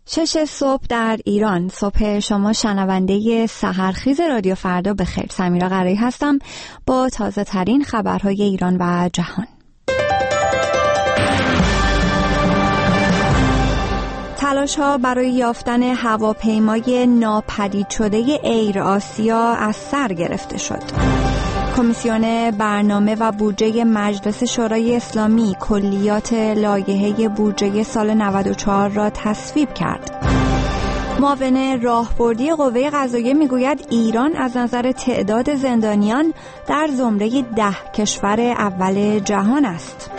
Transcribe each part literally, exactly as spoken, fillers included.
شش صبح در ایران. صبح شما شنونده سحرخیز رادیو فردا بخیر. سمیرا قرایی هستم با تازه ترین خبرهای ایران و جهان. تلاش ها برای یافتن هواپیمای ناپدید شده ایر آسیا از سر گرفته شد. کمیسیون برنامه و بودجه مجلس شورای اسلامی کلیات لایحه بودجه سال نود و چهار را تصویب کرد. معاون راهبردی قوه قضاییه میگوید ایران از نظر تعداد زندانیان در زمره ده کشور اول جهان است.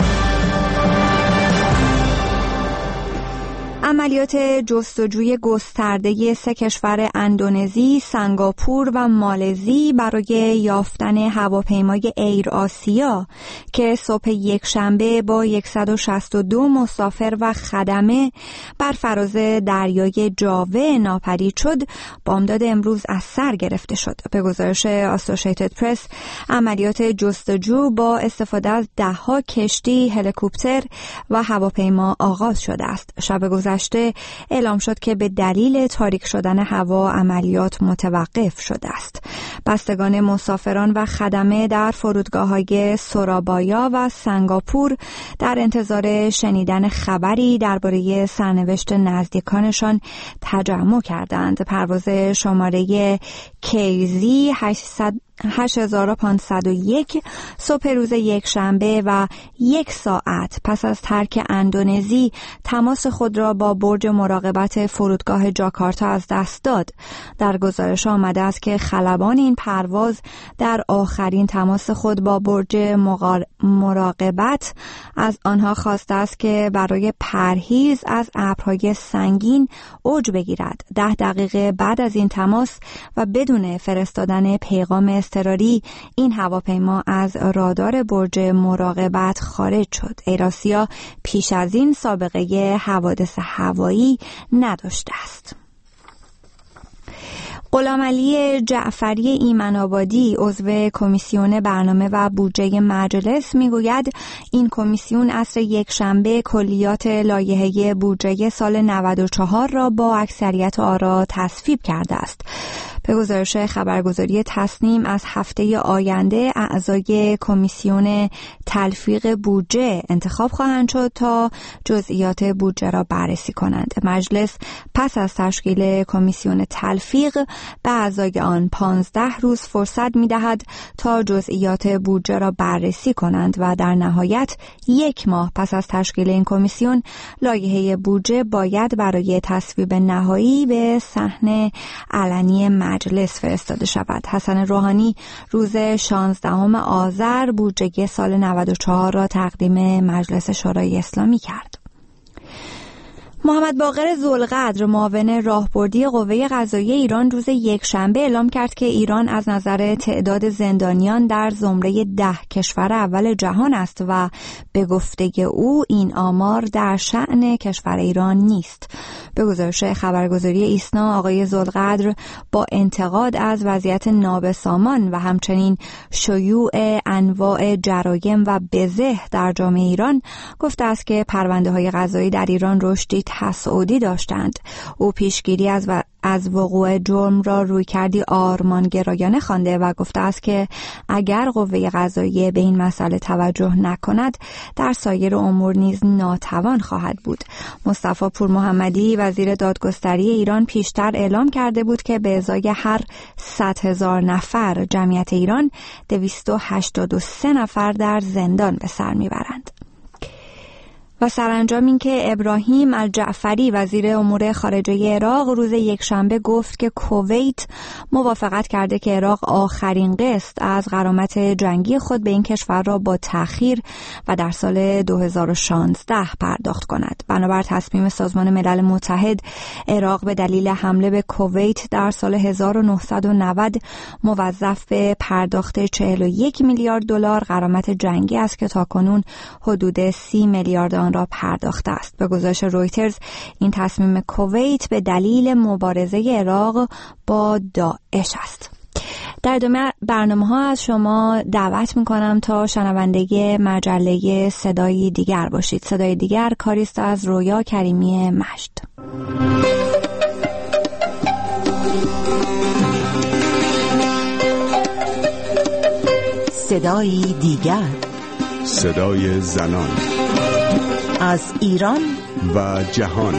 عملیات جستجوی گسترده سه کشور اندونزی، سنگاپور و مالزی برای یافتن هواپیمای ایر آسیا که صبح یکشنبه با صد و شصت و دو مسافر و خدمه بر فراز دریای جاوه ناپدید شد، بامداد امروز از سر گرفته شد. به گزارش آسوشیتد پرس، عملیات جستجو با استفاده از ده‌ها کشتی، هلیکوپتر و هواپیما آغاز شده است. شب گذشته اعلام شد که به دلیل تاریک شدن هوا عملیات متوقف شده است. بستگان مسافران و خدمه در فرودگاه‌های سورابایا و سنگاپور در انتظار شنیدن خبری درباره سرنوشت نزدیکانشان تجمع کردند. پرواز شماره کیزی هشت هزار و پانصد و یک صبح روز یکشنبه و یک ساعت پس از ترک اندونزی تماس خود را با برج مراقبت فرودگاه جاکارتا از دست داد. در گزارش آمده است که خلبان این پرواز در آخرین تماس خود با برج مراقبت از آنها خواسته است که برای پرهیز از ابرهای سنگین اوج بگیرد. ده دقیقه بعد از این تماس و بدون فرستادن پیغام اضطراری، این هواپیما از رادار برج مراقبت خارج شد. ایر آسیا پیش از این سابقه حوادث هوایی نداشته است. غلامعلی جعفری ایمن‌آبادی، عضو کمیسیون برنامه و بودجه مجلس، میگوید این کمیسیون عصر یکشنبه کلیات لایحه بودجه سال نود و چهار را با اکثریت آرا تصویب کرده است. به گزارش خبرگزاری تصنیم، از هفته آینده اعضای کمیسیون تلفیق بودجه انتخاب خواهند شد تا جزئیات بودجه را بررسی کنند. مجلس پس از تشکیل کمیسیون تلفیق به اعضای آن پانزده روز فرصت می‌دهد تا جزئیات بودجه را بررسی کنند و در نهایت یک ماه پس از تشکیل این کمیسیون لایحه بودجه باید برای تصویب نهایی به صحن علنی مجلس فرستاده شود. حسن روحانی روز شانزدهم آذر بودجه سال نود و چهار را تقدیم مجلس شورای اسلامی کرد. محمد باقر ذوالقدر، معاون راهبردی قوه قضاییه ایران، روز یکشنبه اعلام کرد که ایران از نظر تعداد زندانیان در زمره ده کشور اول جهان است و به گفته او این آمار در شأن کشور ایران نیست. به گزارش خبرگزاری ایسنا، آقای ذوالقدر با انتقاد از وضعیت نابسامان و همچنین شیوع انواع جرایم و بزه در جامعه ایران گفته است که پرونده های قضایی در ایران رشدی تصاعدی داشتند. او پیشگیری از و از وقوع جرم را رویکردی آرمانگرایانه خوانده و گفته است که اگر قوه قضاییه به این مسئله توجه نکند، در سایر امور نیز ناتوان خواهد بود. مصطفی پور محمدی، وزیر دادگستری ایران، پیشتر اعلام کرده بود که به ازای هر صد هزار نفر جمعیت ایران دویست و هشتاد و سه نفر در زندان به سر میبرند. و سرانجام این که ابراهیم الجعفری، وزیر امور خارجه عراق، روز یکشنبه گفت که کویت موافقت کرده که عراق آخرین قسط از غرامت جنگی خود به این کشور را با تأخیر و در سال دو هزار و شانزده پرداخت کند. بنابر تصمیم سازمان ملل متحد، عراق به دلیل حمله به کویت در سال هزار و نهصد و نود موظف به پرداخت چهل و یک میلیارد دلار غرامت جنگی است که تاکنون حدود سی میلیارد آن را پرداخته است. به گزارش رویترز، این تصمیم کویت به دلیل مبارزه عراق با داعش است. در ادامه برنامه ها از شما دعوت میکنم تا شنونده مجله صدای دیگر باشید. صدای دیگر کاریست از رویا کریمی مجد. صدایی دیگر، صدای زنان از ایران و جهان.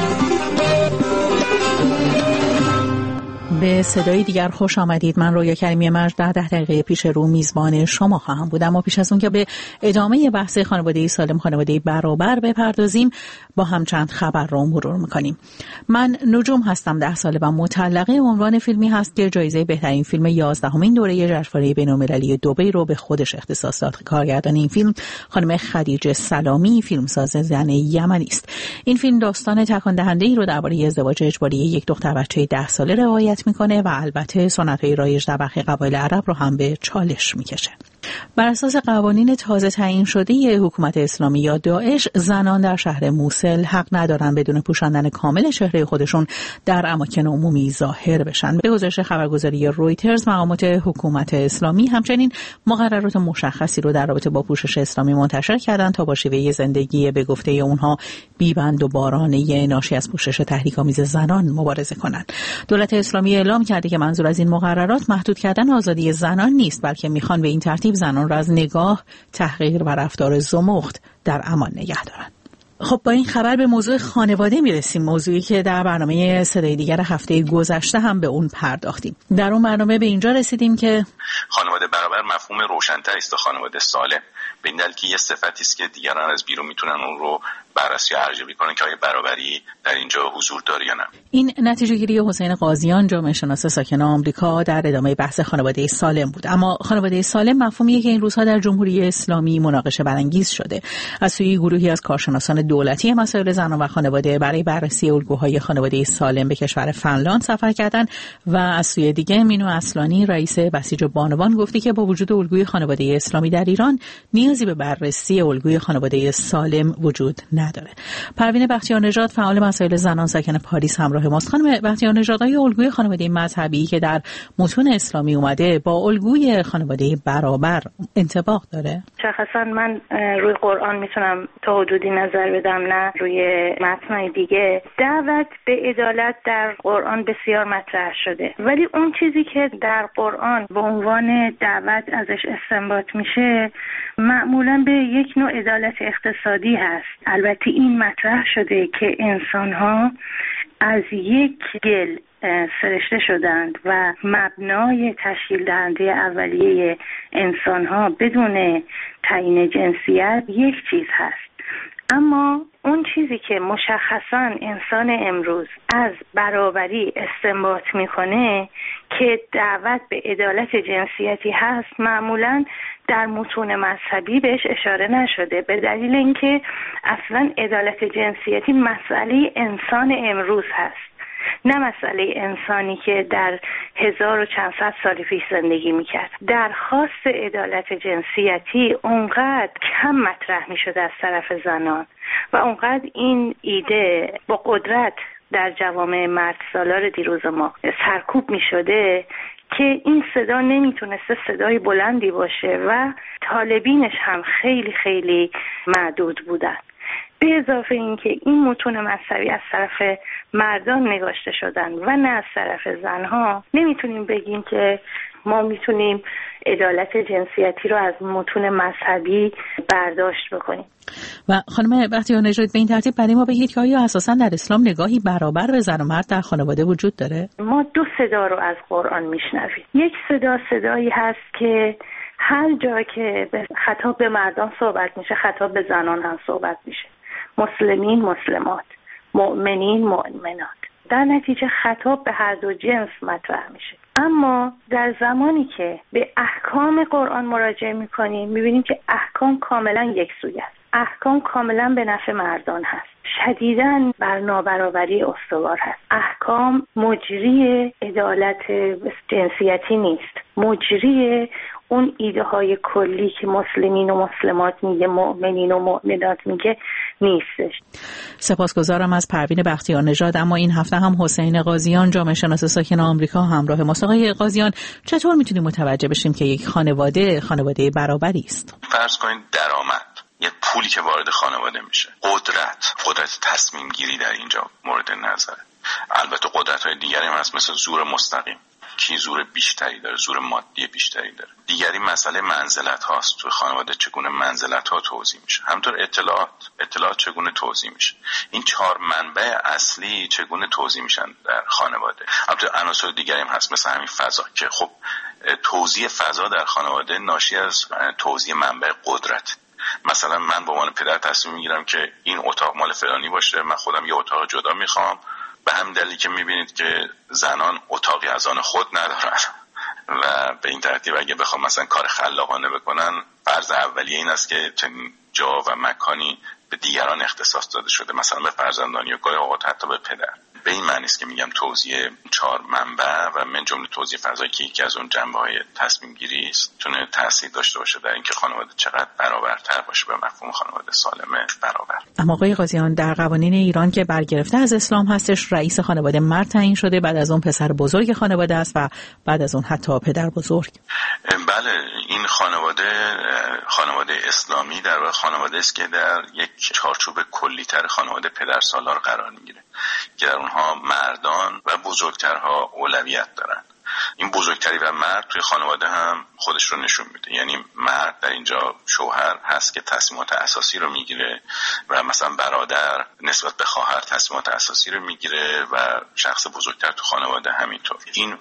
به صدای دیگر خوش آمدید. من رویا کریمی مرج در ده دقیقه پیش رو میزبان شما خواهم بود. اما پیش از اون که به ادامه بحث خانواده سالم، خانواده برابر بپردازیم، با هم چند خبر رو مرور میکنیم. من نجوم هستم، ده ساله و مطلقه. عنوان فیلمی هست که جایزه بهترین فیلم یازدهمین دوره جشنواره بین‌المللی دبی رو به خودش اختصاص داد. کارگردان این فیلم خانم خدیجه سلامی، فیلمساز زن یمنی است. این فیلم داستان تکان دهنده‌ای رو درباره ازدواج اجباری یک دختر بچه ده ساله روایت میکنه و البته سنت‌های رایج در برخی قبایل عرب رو هم به چالش میکشه. بر اساس قوانین تازه تعیین شده حکومت اسلامی یا داعش، زنان در شهر موصل حق ندارن بدون پوشاندن کامل چهره خودشون در اماکن عمومی ظاهر بشن. به گزارش خبرگزاری رویترز، مقامات حکومت اسلامی همچنین مقررات مشخصی رو در رابطه با پوشش اسلامی منتشر کردن تا با شیوه زندگی به گفته اونها بیبند و بارانه ناشی از پوشش تحریک‌آمیز زنان مبارزه کنند. دولت اسلامی اعلام کرده که منظور از این مقررات محدود کردن آزادی زنان نیست، بلکه میخوان به این ترتیب زنان را از نگاه، تحقیر و رفتار زمخت در امان نگه دارند. خب با این خبر به موضوع خانواده میرسیم، موضوعی که در برنامه صدای دیگر هفته گذشته هم به اون پرداختیم. در اون برنامه به اینجا رسیدیم که خانواده برابر مفهوم روشن‌تر است تا خانواده سالم، به این دلیل که یه صفتی است که دیگران از بیرون میتونن اون رو بررسی و ارزیابی کنن که آیا برابری در اینجا حضور داره یا نه. این نتیجه گیری حسین قاضیان، جامعه شناس ساکن آمریکا، در ادامه بحث خانواده سالم بود. اما خانواده سالم مفهومیه که این روزها در جمهوری اسلامی مناقشه برانگیز شده. از سوی گروهی از کارشناسان دولتی مسائل زنان و خانواده برای بررسی الگوهای خانواده سالم به کشور فنلاند سفر کردن و از سوی دیگه مینو اصلانی، رئیس بسیج بانوان، گفتی که با وجود الگوی خانواده اسلامی در ایران نیازی به بررسی الگوی خانواده سالم وجود نداره. پروین بختیارنژاد، فعال مسائل زنان ساکن پاریس، همراه ماست. خانم بختیارنژاد، آیا الگوی خانواده مذهبی که در متون اسلامی اومده با الگوی خانواده برابر انطباق داره؟ شخصا من روی قرآن میتونم تا حدودی نظر بدم، نه روی متن‌های دیگه. دعوت به عدالت در قرآن بسیار مطرح شده، ولی اون چیزی که در قرآن به عنوان دعوت ازش استنباط میشه معمولا به یک نوع عدالت اقتصادی هست. البته این مطرح شده که انسان‌ها از یک گل سرشته شدند و مبنای تشکیل دهنده اولیه انسان‌ها بدون تعیین جنسیت یک چیز هست. اما اون چیزی که مشخصاً انسان امروز از برابری استنباط میکنه که دعوت به عدالت جنسیتی هست، معمولاً در متون مذهبی بهش اشاره نشده، به دلیل اینکه اصلاً عدالت جنسیتی مسئله انسان امروز هست، نه مسئله انسانی که در هزار و چند صد سال پیش زندگی میکرد. درخواست عدالت جنسیتی اونقدر کم مطرح میشد از طرف زنان و اونقدر این ایده با قدرت در جوامع مرد سالار دیروز ما سرکوب میشده که این صدا نمیتونسته صدای بلندی باشه و طالبینش هم خیلی خیلی معدود بودن. به اضافه اینکه این متون مذهبی از طرف مردان نگاشته شدن و نه از طرف زنها، نمیتونیم بگیم که ما میتونیم عدالت جنسیتی رو از متون مذهبی برداشت بکنیم. و خانم بختیارنژاد، به این ترتیب برای ما بگید که آیا اساساً در اسلام نگاهی برابر به زن و مرد در خانواده وجود داره؟ ما دو صدا رو از قرآن میشنویم. یک صدا صدایی هست که هر جا که خطاب به مردان صحبت میشه خطاب به زنان هم صحبت میشه. مسلمین مسلمات، مؤمنین مؤمنات. در نتیجه خطاب به هر دو جنس مطرح میشه. اما در زمانی که به احکام قرآن مراجعه میکنیم میبینیم که احکام کاملا یکسوی است. احکام کاملا به نفع مردان هست. شدیداً بر نابرابری استوار هست. احکام مجری عدالت جنسیتی نیست، مجری اون ایده های کلی که مسلمین و مسلمات میگه، مؤمنین و مؤمنات میگه نیستش. سپاسگزارم از پروین بختیارنژاد. اما این هفته هم حسین قاضیان، جامعه شناس ساکن آمریکا، همراه ماست. آقای قاضیان، چطور میتونیم متوجه بشیم که یک خانواده خانواده برابری است؟ فرض کنید درآمد، یه پولی که وارد خانواده میشه، قدرت قدرت تصمیم گیری در اینجا مورد نظره. البته قدرت های دیگری هم هست، مثل زور مستقیم، کی زور بیشتری داره، زور مادی بیشتری داره. دیگری مسئله منزلت هاست، تو خانواده چگونه منزلت ها توزیع میشه، همطور اطلاعات اطلاعات چگونه توزیع میشه. این چهار منبع اصلی چگونه توزیع میشن در خانواده. البته عناصر دیگری هم هست، مثل همین فضا که خب توزیع فضا در خانواده ناشی از توزیع منبع قدرت. مثلا من به عنوان پدر تصمیم میگیرم که این اتاق مال فلانی باشه، من خودم یه اتاق جدا میخوام، به همین دلیلی که میبینید که زنان اتاقی از آن خود ندارن و به این ترتیب اگه بخوام مثلا کار خلاقانه بکنن، فرض اولیه این است که چنین جا و مکانی به دیگران اختصاص داده شده، مثلا به فرزندان یا گاهی اوقات حتی به پدر. به این معنی است که میگم توزیع چهار منبع و من جمله توزیع فضایی که یکی از اون جنبه‌های تصمیم گیری است تونه تاثیر داشته باشه در اینکه خانواده چقدر برابرتر باشه، به مفهوم خانواده سالم برابر. اما آقای قاضیان، در قوانین ایران که برگرفته از اسلام هستش، رئیس خانواده مرد تعیین شده، بعد از اون پسر بزرگ خانواده است و بعد از اون حتی پدر بزرگ. بله، این خانواده خانواده اسلامی در واقع خانواده است که در یک چارچوب کلی‌تر خانواده پدرسالار قرار میگیره که در اونها مردان و بزرگترها اولویت دارن. این بزرگتری و مرد توی خانواده هم خودش رو نشون میده، یعنی مرد در اینجا شوهر هست که تصمیمات اساسی رو میگیره و مثلا برادر نسبت به خواهر تصمیمات اساسی رو میگیره و شخص بزرگتر تو خانواده همینطور. این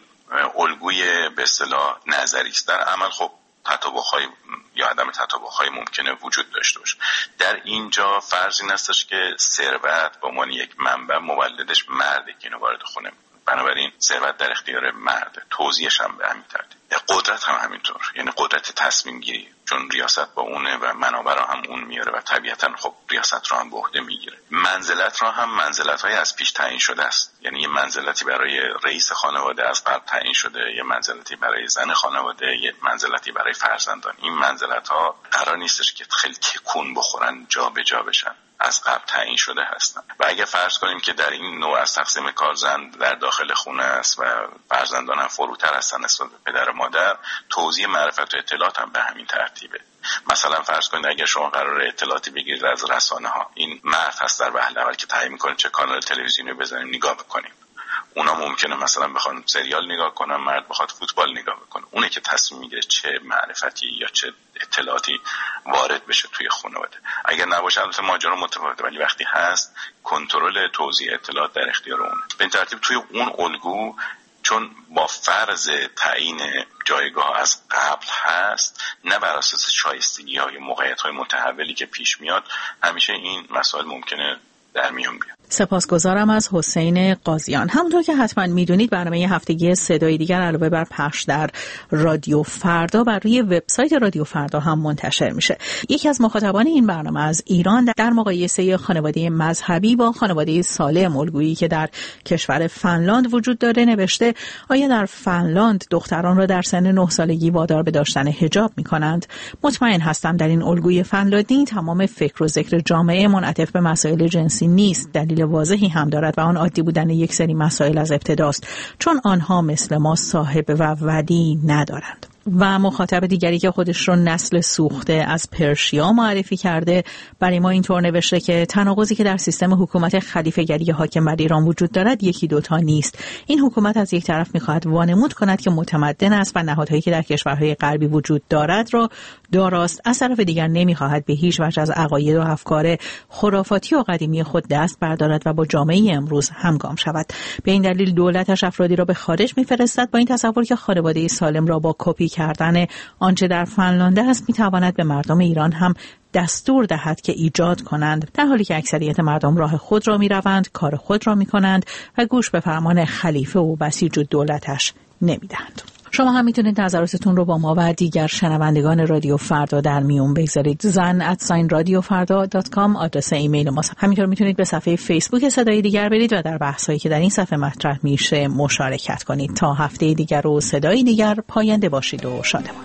الگوی به اصطلاح نظری است. در عمل خب تطابق‌های یا عدم تطابق‌های ممکنه وجود داشته باشه. در اینجا فرض این هستش که ثروت به عنوان یک منبع مولدش مرده که اینو وارد خونه می‌کنه. بنابراین ثروت در اختیار مرده، توزیعش هم به همین ترتیب. قدرت هم همینطور، یعنی قدرت تصمیم گیری، چون ریاست با اونه و منابع را هم اون میاره و طبیعتاً خب ریاست را هم به عهده میگیره. منزلت را هم منزلت‌های از پیش تعیین شده است، یعنی یه منزلتی برای رئیس خانواده از قبل تعیین شده، یه منزلتی برای زن خانواده، یه منزلتی برای فرزندان. این منزلت‌ها قرار نیستش که خیلی تکون بخورن، جا به جا بشن، از قبل تعیین شده هستن. و اگه فرض کنیم که در این نوع از تقسیم کار زن در داخل خونه است و فرزندان هم فروتر هستن نسبت به پدر و مادر، توزیع معرفت و اطلاعات هم به همین ترتیبه. مثلا فرض کنید اگر شما قرار اطلاعاتی بگیرید از رسانه ها، این مرد هست در وهله اول که تعیین می‌کنه چه کانال تلویزیونی بزنیم نگاه بکنیم. اونا ممکنه مثلا بخوان سریال نگاه کنن، مرد بخواد فوتبال نگاه بکنه. اونه که تصمیم میگیره چه معرفتی یا چه اطلاعاتی وارد بشه توی خانواده. اگر نباشه البته ماجرا متفاوته، ولی وقتی هست کنترل توزیع اطلاعات در اختیار اونه. به این ترتیب توی اون الگو چون با فرض تعیین جایگاه از قبل هست، نه بر اساس شایستگی های موقعیت های متحولی که پیش میاد، همیشه این مسائل ممکنه در میون بیاد. سپاسگزارم از حسین قاضیان. همونطور که حتما میدونید برنامه هفتگی صدای دیگر علاوه بر پخش در رادیو فردا بر روی وبسایت رادیو فردا هم منتشر میشه. یکی از مخاطبان این برنامه از ایران در مقایسه خانواده مذهبی با خانواده سالم الگویی که در کشور فنلاند وجود داره نوشته: آیا در فنلاند دختران را در سن نه سالگی وادار به داشتن حجاب میکنند؟ مطمئن هستم در این الگوی فنلاندی تمام فکر و ذکر جامعه منعطف به مسائل جنسی نیست. دلیل واضحی هم دارد و آن عادی بودن یک سری مسائل از ابتداست، چون آنها مثل ما صاحب و ولی ندارند. و مخاطب دیگری که خودش رو نسل سوخته از پرشیا معرفی کرده برای ما اینطور نوشته که تناقضی که در سیستم حکومت خلیفه‌گری حاکم بر ایران وجود دارد یکی دوتا نیست. این حکومت از یک طرف می‌خواهد وانمود کند که متمدن است و نهادهایی که در کشورهای غربی وجود دارد را داراست، از طرف دیگر نمی‌خواهد به هیچ وجه از عقاید و افکار خرافاتی و قدیمی خود دست بردارد و با جامعه امروز همگام شود. به این دلیل دولتش افرادی را به خارج می‌فرستد با این تصور که خانواده سالم را با کپی کردن آنچه در فنلاند است میتواند به مردم ایران هم دستور دهد که ایجاد کنند، در حالی که اکثریت مردم راه خود را میروند، کار خود را میکنند و گوش به فرمان خلیفه و بسیج دولتش نمیدهند. شما هم میتونید نظراتتون رو با ما و دیگر شنوندگان رادیو فردا در میون بگذارید. زن ات ساین رادیو فردا دات کام آدرس ایمیل ماست. همینطور میتونید به صفحه فیسبوک صدای دیگر برید و در بحثایی که در این صفحه مطرح میشه مشارکت کنید. تا هفته دیگر و صدای دیگر، پاینده باشید و شادمان.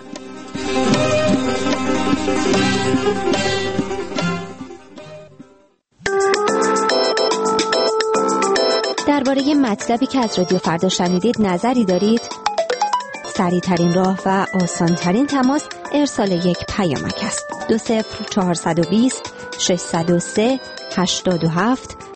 درباره مطلبی که از رادیو فردا شنیدید نظری دارید؟ سریع ترین راه و آسان ترین تماس ارسال یک پیامک است. دو صفر چهارصد و بیست شش صفر سه هشت هفت